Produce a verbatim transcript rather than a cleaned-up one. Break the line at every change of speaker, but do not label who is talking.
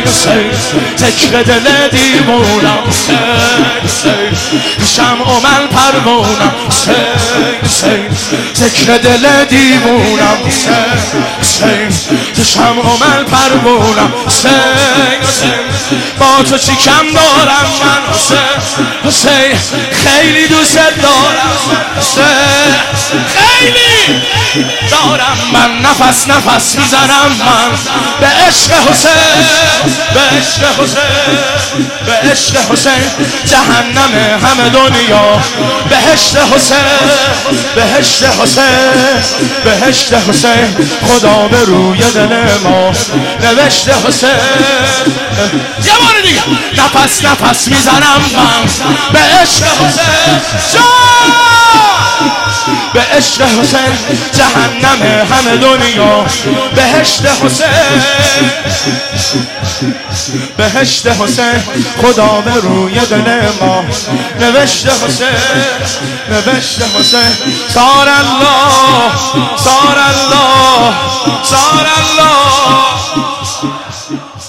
حسین ذکر دل دیوونم حسین حسین شمع و من پروونم حسین حسین ذکر دل دیوونم حسین حسین شمع و من پروونم حسین حسین با تو چی کم دارم من حسین حسین خیلی دوست دارم من حسین خیلی دارم من نفس نفس میزنم من به عشق حسین به عشق حسین به عشق حسین جهنم همه دنیا بهشت حسین بهشت حسین بهشت حسین خدا به روی دل ما نوشته حسین یه بار دیگه نفس نفس میزنم من به عشق حسین به عشق حسین جهنم همه دنیا بهشت حسین بهشت حسین خدا به روی دل ما نوشته حسین نوشته حسین صار الله صار الله صار الله